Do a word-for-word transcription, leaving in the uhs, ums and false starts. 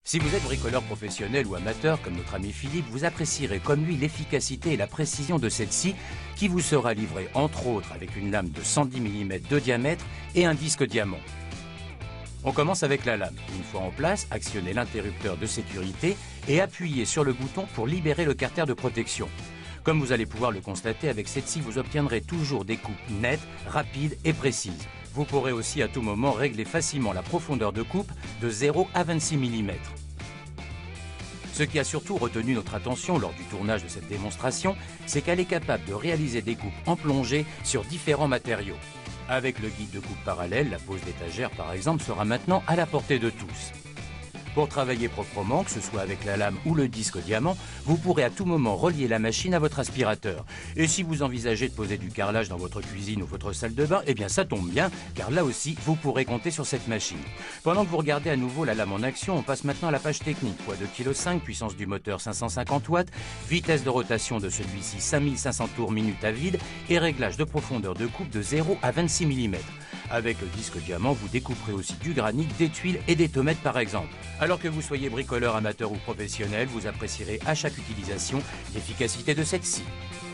Si vous êtes bricoleur professionnel ou amateur comme notre ami Philippe, vous apprécierez comme lui l'efficacité et la précision de cette scie qui vous sera livrée entre autres avec une lame de cent dix millimètres de diamètre et un disque diamant. On commence avec la lame. Une fois en place, actionnez l'interrupteur de sécurité et appuyez sur le bouton pour libérer le carter de protection. Comme vous allez pouvoir le constater, avec cette scie, vous obtiendrez toujours des coupes nettes, rapides et précises. Vous pourrez aussi à tout moment régler facilement la profondeur de coupe de zéro à vingt-six millimètres. Ce qui a surtout retenu notre attention lors du tournage de cette démonstration, c'est qu'elle est capable de réaliser des coupes en plongée sur différents matériaux. Avec le guide de coupe parallèle, la pose d'étagère par exemple sera maintenant à la portée de tous. Pour travailler proprement, que ce soit avec la lame ou le disque diamant, vous pourrez à tout moment relier la machine à votre aspirateur. Et si vous envisagez de poser du carrelage dans votre cuisine ou votre salle de bain, eh bien ça tombe bien, car là aussi, vous pourrez compter sur cette machine. Pendant que vous regardez à nouveau la lame en action, on passe maintenant à la page technique. Poids deux virgule cinq kilos, puissance du moteur cinq cent cinquante watts, vitesse de rotation de celui-ci cinq mille cinq cents tours minute à vide et réglage de profondeur de coupe de zéro à vingt-six millimètres. Avec le disque diamant, vous découperez aussi du granit, des tuiles et des tomates par exemple. Alors que vous soyez bricoleur amateur ou professionnel, vous apprécierez à chaque utilisation l'efficacité de cette scie.